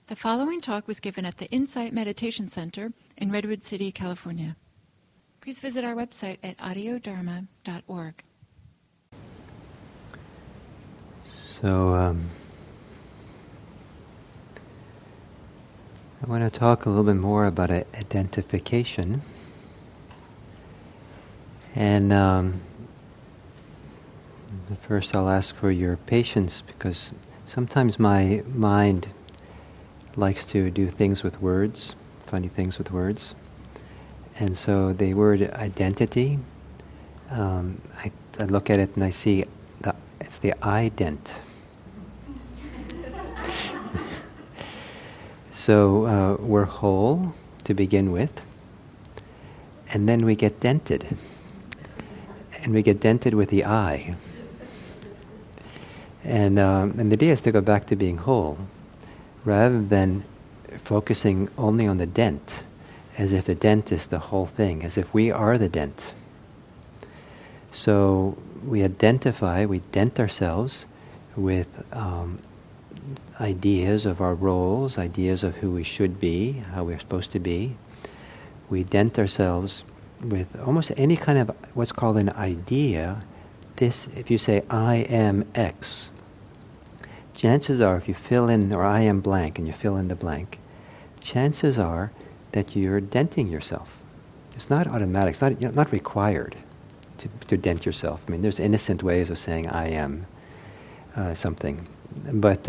The following talk was given at the Insight Meditation Center in Redwood City, California. Please visit our website at audiodharma.org. So, I want to talk a little bit more about identification. And first I'll ask for your patience, because sometimes my mind likes to do things with words, funny things with words. And so the word identity, I look at it and I see it's the ident. So we're whole to begin with, and then we get dented. And we get dented with the I. And the idea is to go back to being whole, rather than focusing only on the dent, as if the dent is the whole thing, as if we are the dent. So we dent ourselves with ideas of our roles, ideas of who we should be, how we're supposed to be. We dent ourselves with almost any kind of what's called an idea. This, if you say, I am X, chances are, if you fill in, or I am blank, and you fill in the blank, chances are that you're denting yourself. It's not automatic. It's not required to dent yourself. I mean, there's innocent ways of saying I am something, but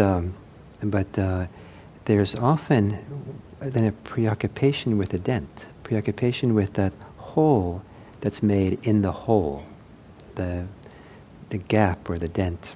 there's often then a preoccupation with a dent, preoccupation with that hole that's made in the whole, the gap or the dent.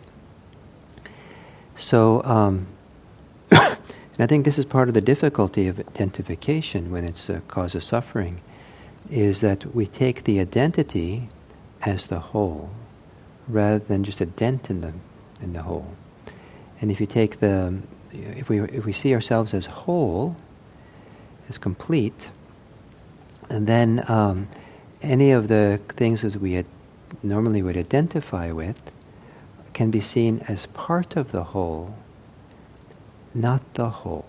So, and I think this is part of the difficulty of identification when it's a cause of suffering, is that we take the identity as the whole, rather than just a dent in the whole. And if you take if we see ourselves as whole, as complete, and then any of the things that we normally would identify with can be seen as part of the whole, not the whole.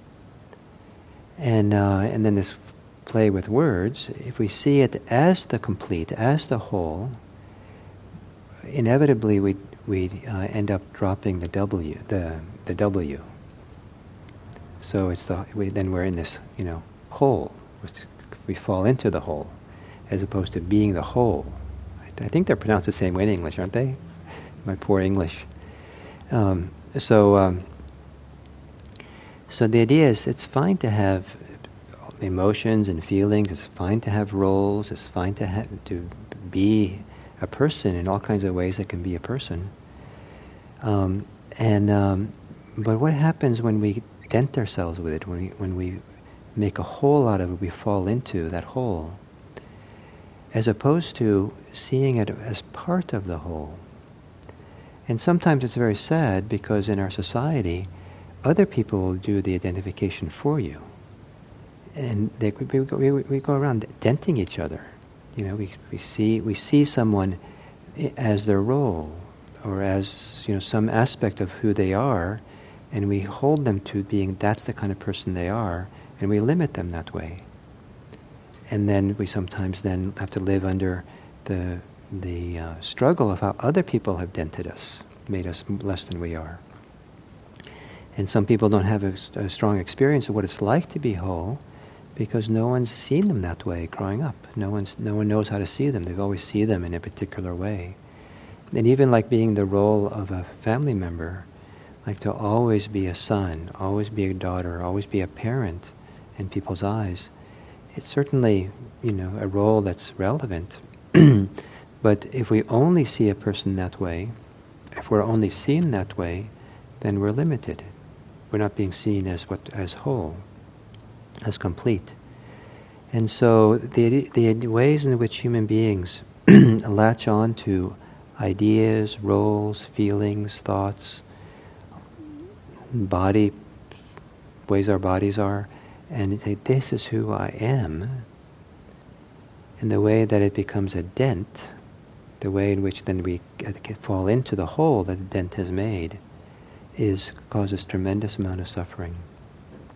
And then this play with words, if we see it as the complete, as the whole, inevitably we end up dropping the W, the W. So it's then we're in this, whole. We fall into the whole, as opposed to being the whole. I think they're pronounced the same way in English, aren't they? My poor English. So the idea is, it's fine to have emotions and feelings. It's fine to have roles. It's fine to be a person in all kinds of ways that can be a person. But what happens when we dent ourselves with it? When we make a hole out of it, we fall into that hole, as opposed to seeing it as part of the whole. And sometimes it's very sad, because in our society, other people will do the identification for you. And we go around denting each other. We see someone as their role, or as some aspect of who they are, and we hold them to being that's the kind of person they are, and we limit them that way. And then we sometimes then have to live under the struggle of how other people have dented us, made us less than we are. And some people don't have a strong experience of what it's like to be whole, because no one's seen them that way growing up. No one knows how to see them. They've always seen them in a particular way. And even like being the role of a family member, like to always be a son, always be a daughter, always be a parent in people's eyes, it's certainly, a role that's relevant. But if we only see a person that way, if we're only seen that way, then we're limited. We're not being seen as whole, as complete. And so the ways in which human beings latch on to ideas, roles, feelings, thoughts, body, ways our bodies are, and say, this is who I am, and the way that it becomes a dent, the way in which then we fall into the hole that the dent has made, causes tremendous amount of suffering.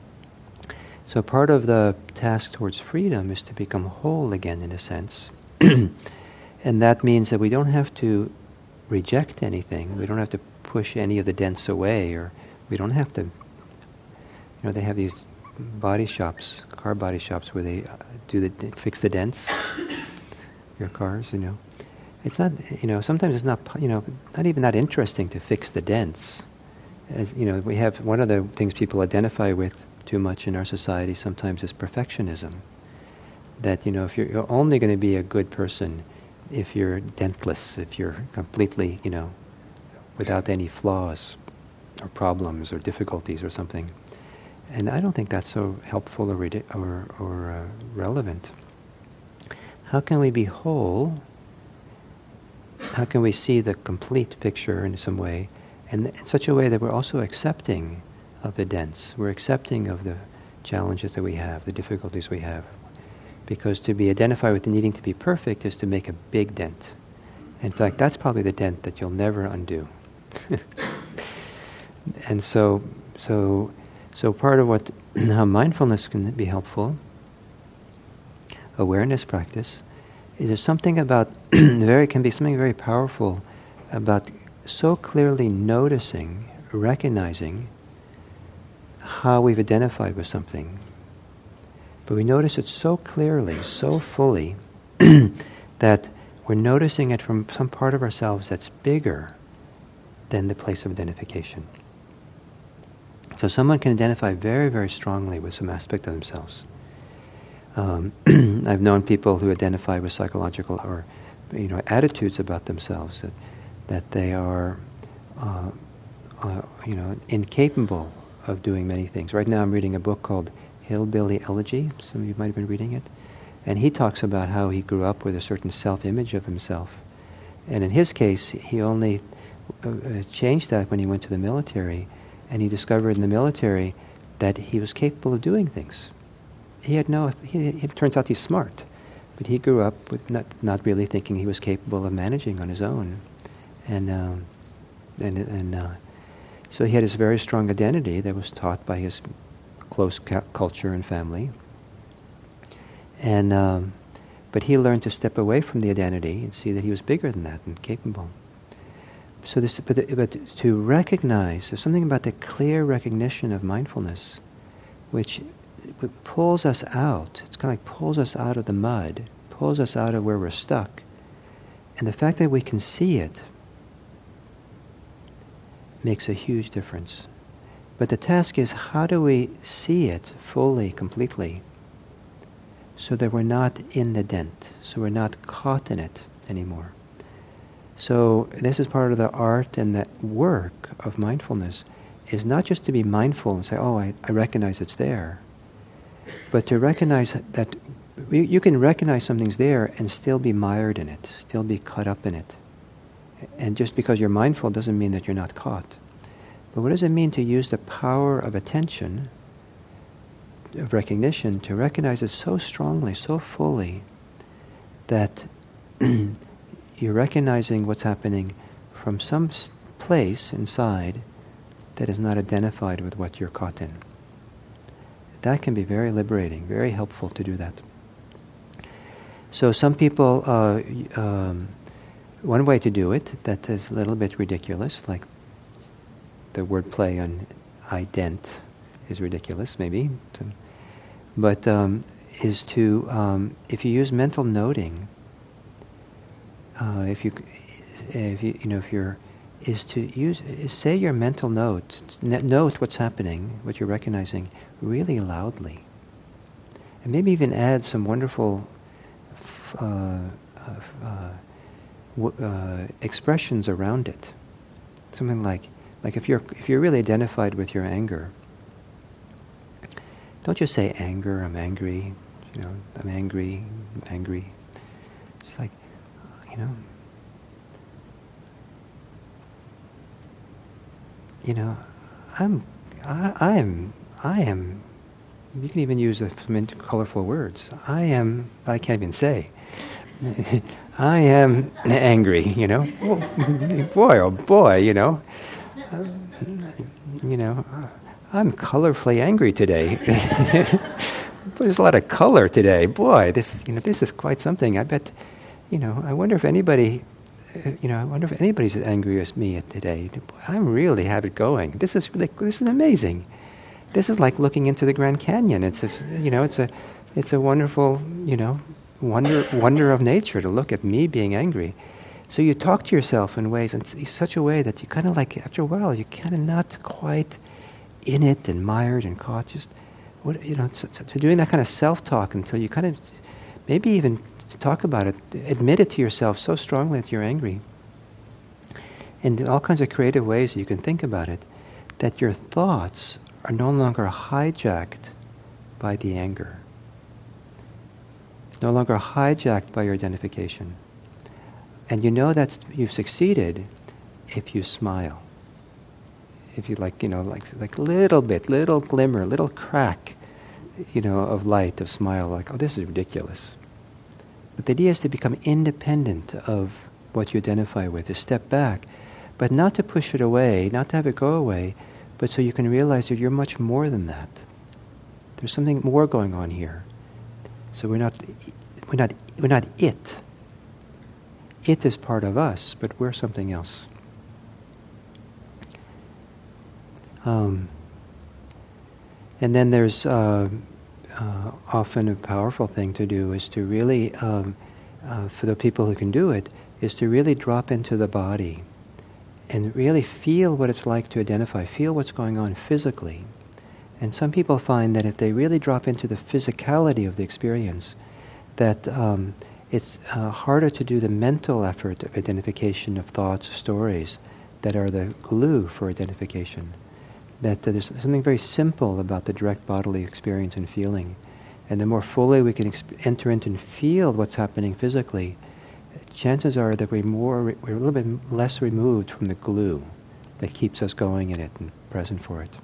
So part of the task towards freedom is to become whole again, in a sense. And that means that we don't have to reject anything. We don't have to push any of the dents away, or we don't have to, they have these body shops, car body shops, where they fix the dents, your cars, It's not, sometimes it's not, not even that interesting to fix the dents. As, we have, one of the things people identify with too much in our society sometimes is perfectionism. That, if you're only going to be a good person if you're dentless, if you're completely, without any flaws or problems or difficulties or something. And I don't think that's so helpful or relevant. How can we be whole? How can we see the complete picture in some way, and in such a way that we're also accepting of the dents, we're accepting of the challenges that we have, the difficulties we have. Because to be identified with the needing to be perfect is to make a big dent. In fact, that's probably the dent that you'll never undo. And so part of how mindfulness can be helpful, awareness practice, is there's something about can be something very powerful about so clearly noticing, recognizing how we've identified with something. But we notice it so clearly, so fully, that we're noticing it from some part of ourselves that's bigger than the place of identification. So someone can identify very, very strongly with some aspect of themselves. I've known people who identify with psychological or attitudes about themselves that they are incapable of doing many things. Right now I'm reading a book called Hillbilly Elegy. Some of you might have been reading it. And he talks about how he grew up with a certain self-image of himself. And in his case, he only changed that when he went to the military, and he discovered in the military that he was capable of doing things. It turns out he's smart, but he grew up with not really thinking he was capable of managing on his own. And so he had this very strong identity that was taught by his close culture and family. And but he learned to step away from the identity and see that he was bigger than that and capable. So but to recognize, there's something about the clear recognition of mindfulness, which pulls us out. It's kind of like pulls us out of the mud, pulls us out of where we're stuck. And the fact that we can see it makes a huge difference. But the task is, how do we see it fully, completely, so that we're not in the dent, so we're not caught in it anymore. So this is part of the art and the work of mindfulness, is not just to be mindful and say, I recognize it's there, but to recognize that you can recognize something's there and still be mired in it, still be caught up in it. And just because you're mindful doesn't mean that you're not caught. But what does it mean to use the power of attention, of recognition, to recognize it so strongly, so fully, that you're recognizing what's happening from some place inside that is not identified with what you're caught in. That can be very liberating, very helpful to do that. So some people, one way to do it that is a little bit ridiculous, like the wordplay on ident is ridiculous, maybe, but is to if you use mental noting, say your mental note what's happening, what you're recognizing, really loudly, and maybe even add some wonderful expressions around it. Something like if you're really identified with your anger, don't just say anger, I'm angry, I'm angry. Just like, I am. You can even use some colorful words. I can't even say. I am angry, Boy, oh boy, I'm colorfully angry today. There's a lot of color today. Boy, this is quite something. I bet, I wonder if anybody, I wonder if anybody's as angry as me today. I really have it going. This is amazing. This is like looking into the Grand Canyon. It's a wonderful, wonder of nature to look at me being angry. So you talk to yourself in ways, in such a way that you kind of like, after a while, you're kind of not quite in it and mired and caught. Just, to doing that kind of self-talk until you kind of, maybe even talk about it, admit it to yourself so strongly that you're angry. And all kinds of creative ways that you can think about it, that your thoughts are no longer hijacked by the anger. No longer hijacked by your identification. And you know that you've succeeded if you smile. If you like little bit, little glimmer, little crack, of light, of smile, like, oh, this is ridiculous. But the idea is to become independent of what you identify with, to step back, but not to push it away, not to have it go away, but so you can realize that you're much more than that. There's something more going on here. So we're not it. It is part of us, but we're something else. And then there's often a powerful thing to do is to really, for the people who can do it, is to really drop into the body and really feel what it's like to identify, feel what's going on physically. And some people find that if they really drop into the physicality of the experience, that it's harder to do the mental effort of identification of thoughts, stories, that are the glue for identification. That there's something very simple about the direct bodily experience and feeling. And the more fully we can enter into and feel what's happening physically, chances are that we're a little bit less removed from the glue that keeps us going in it and present for it.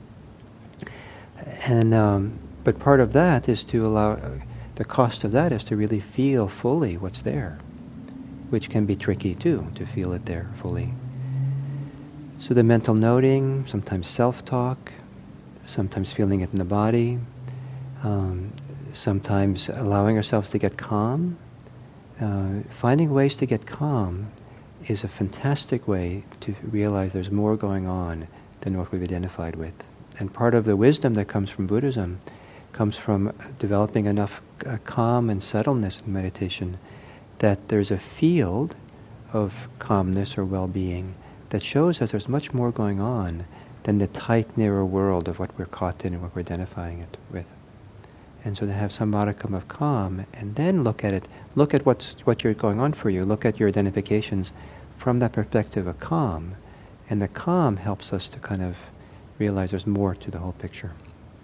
And but part of that is to allow, the cost of that is to really feel fully what's there, which can be tricky too, to feel it there fully. So the mental noting, sometimes self-talk, sometimes feeling it in the body, sometimes allowing ourselves to get calm. Finding ways to get calm is a fantastic way to realize there's more going on than what we've identified with. And part of the wisdom that comes from Buddhism comes from developing enough calm and settledness in meditation that there's a field of calmness or well-being that shows us there's much more going on than the tight, narrow world of what we're caught in and what we're identifying it with. And so to have some modicum of calm, and then look at it, look at what you're going on for you, look at your identifications from that perspective of calm, and the calm helps us to kind of realize there's more to the whole picture.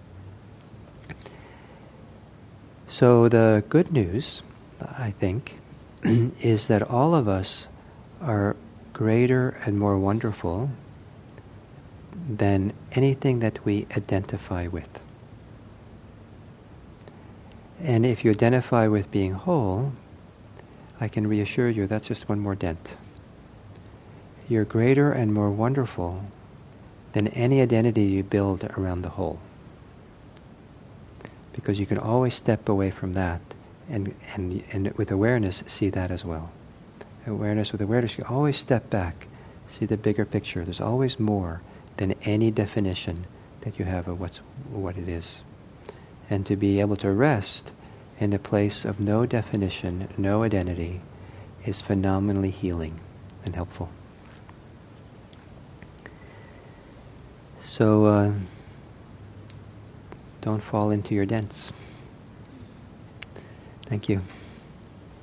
So the good news, I think, is that all of us are greater and more wonderful than anything that we identify with. And if you identify with being whole, I can reassure you that's just one more dent. You're greater and more wonderful than any identity you build around the whole. Because you can always step away from that and with awareness see that as well. With awareness, you always step back, see the bigger picture. There's always more than any definition that you have of what it is. And to be able to rest in a place of no definition, no identity, is phenomenally healing and helpful. So don't fall into your dents. Thank you.